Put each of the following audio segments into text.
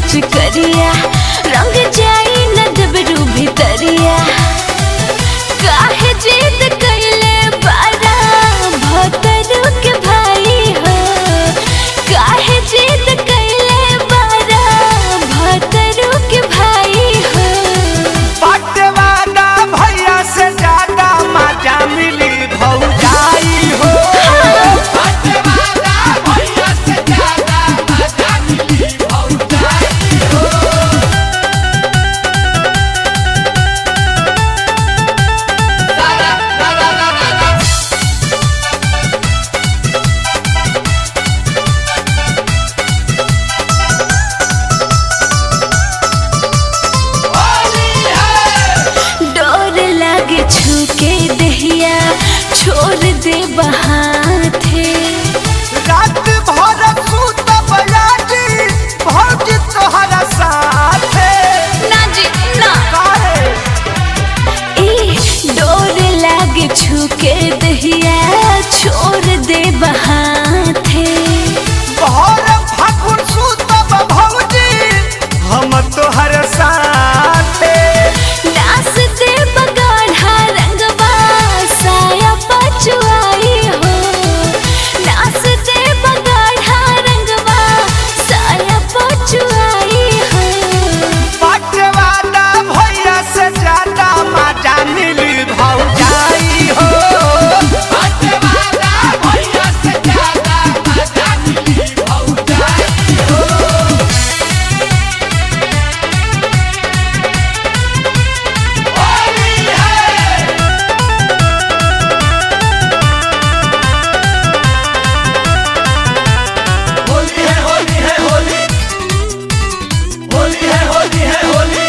पीछ करिया रंग जाई न डबरू भितरिया काहे जिद कैले बारा भतरू के भाई हो काहे जिद कैले बारा भतरू के भाई हो पटवाना भैया से ज्यादा मजा मिली भौजाई हो पटवाना भैया से ज्यादा मजा मिली भौजाई हो डोर लागे छूके दहिया छोड़ दे बहाथे रात भर सूत बयाजी भौजी तोहरा साथे ना जी ना काहे ए डोर लागे छूके दहिया छोड़ दे बहाथे भर फागुन सूत भौजी हम तोहरा साथे नास दे बगाढ़ा रंगवा साया पचुआई हो नास दे बगाढ़ा रंगवा साया पचुआई हो पटवाना भैया से ज्यादा मजा मिली भौजाई हो पटवाना भैया से ज्यादा मजा मिली भौजाई हो होली है होली है होली है होली होली है होली है होली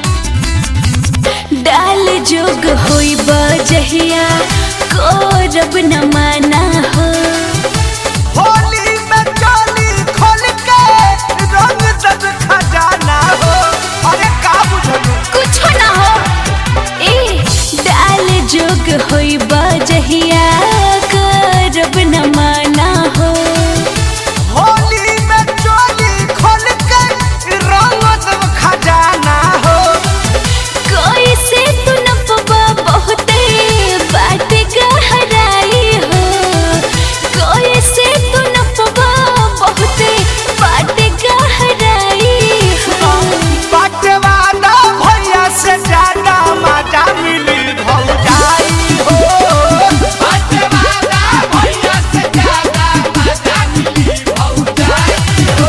डाल जोग होई बजहिया कोरब न माना हो होली में चोली खोल के रंग दद खजाना हो अरे का बुझलू कुछ ना हो ए डाल जोग होई बजहिया कोरब न माना हो होली में चोली खोल के रंग दद खजाना हो कोई से तू नपबा बहुते बाट गहराई हो कोई से तू नपबा बहुते बाट गहराई हो पटवाना भैया से ज्यादा मजा मिली भौजाई हो पटवाना भैया से ज्यादा मजा मिली भौजाई हो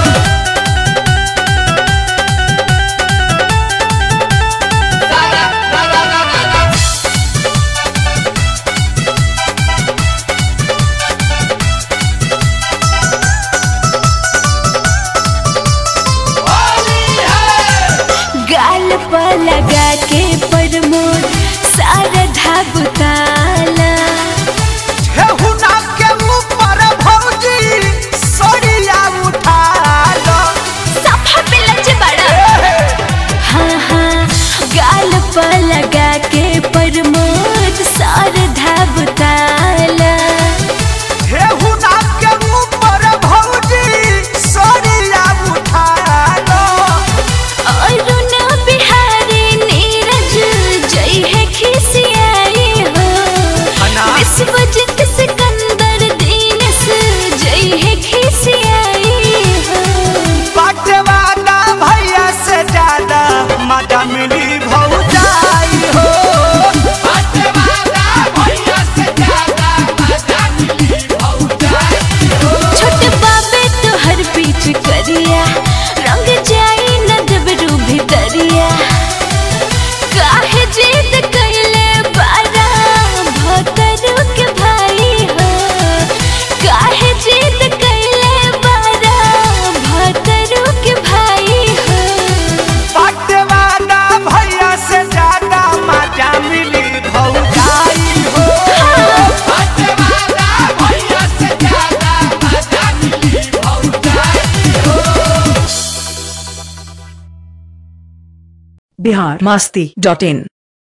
गाल पर लगा के प्रमोद सारा धाबुताला ठेहुना के ऊपर भौजी सरिया उठा लो सफा पे लज बड़ा हाँ हाँ गाल पर लगा के प्रमोद सारा धाबुताला ठेहुना के ऊपर भौजी सरिया उठा लो अरुण बिहारी नीरज जय है खिसियाई हो विश्वजीत सिकंदर दीनस जय है खिसियाई हो पटवाना भैया से ज्यादा मजा मिली भौजाई हो पटवाना भैया से ज्यादा मजा मिली भौजाई हो छोटे बाबे तो हर पीछ करिया रंग जाई न डबरू भितरिया काहे जिद कैले बारा भतरू के भाई हो काहे जिद कैले बारा भतरू के भाई हो पटवाना भैया से ज्यादा मजा मिली भौजाई हो पटवाना भैया से ज्यादा मजा मिली भौजाई हो बिहारमस्ती.in